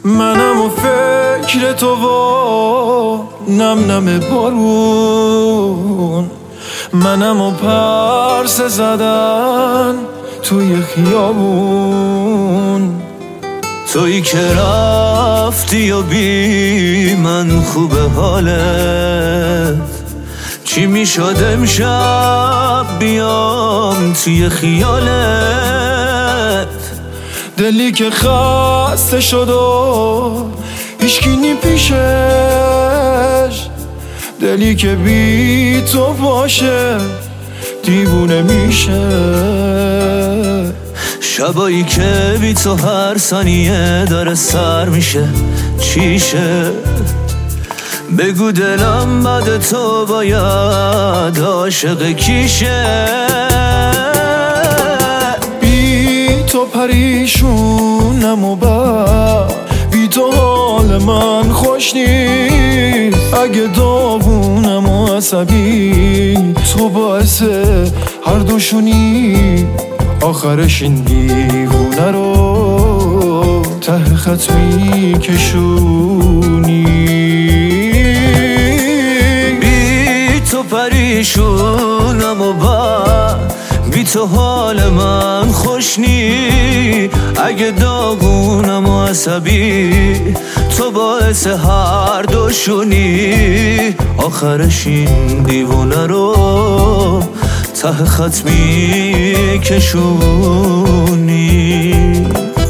منم و فکر تو و نم نم بارون، منم و پرسه زدن توی خیابون. تویی که رفتی و بی من خوبه حالت، چی میشد امشب بیام توی خیالت؟ دلی که خسته شد و هیچکی نی پیشش، دلی که بی تو باشه دیوونه میشه. شبایی که بی تو هر ثانیه داره سر میشه، چیشه؟ بگو دلم بعد تو باید عاشق کیشه؟ بی تو پریشونم و بی تو حال من خوش نیست. اگه داغونم و عصبی تو باعث هر دوشونی، آخرش این دیوونه رو ته خط میکشونی. بی تو پریشونم و بی تو حال من خوش نی. اگه داغونم و عصبی تو باعث هر دوشونی، آخرش این دیوونه رو ته خط میکشونی.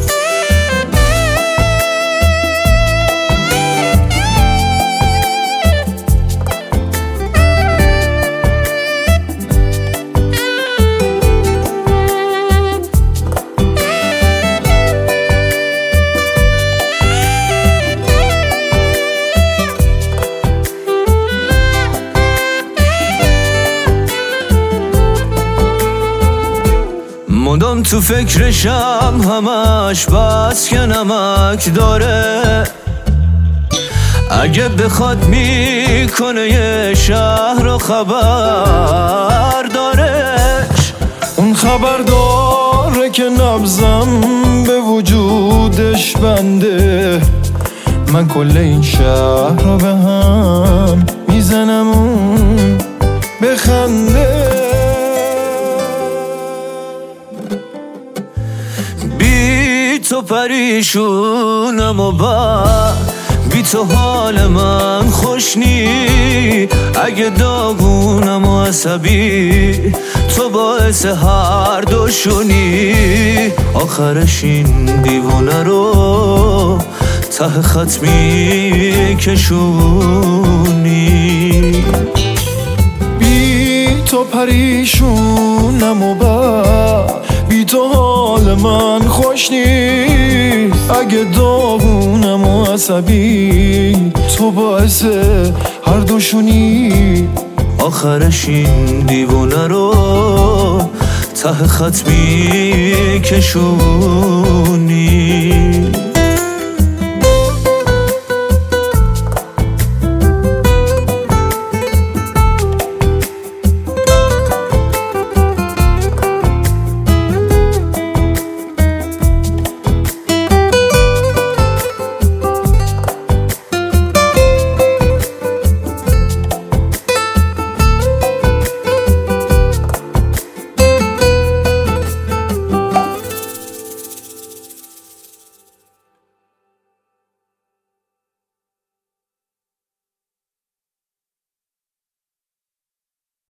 مدام تو فکرشم همش، بس که نمک داره. اگه بخواد میکنه یه شهر رو خبر دارش. اون خبر داره که نبضم به وجودش بنده. من کل این شهر رو به هم میزنم اون بخنده. بی تو پریشونم و بی تو حال من خوش نی. اگه داغونم و عصبی تو باعث هر دوشونی، آخرش این دیوونه رو ته خط میکشونی. بی تو پریشونم و بی تو حال من خوش نیست. اگه داغونم و عصبی تو باعث هر دوشونی، آخرش این دیوونه رو ته خط میکشونی.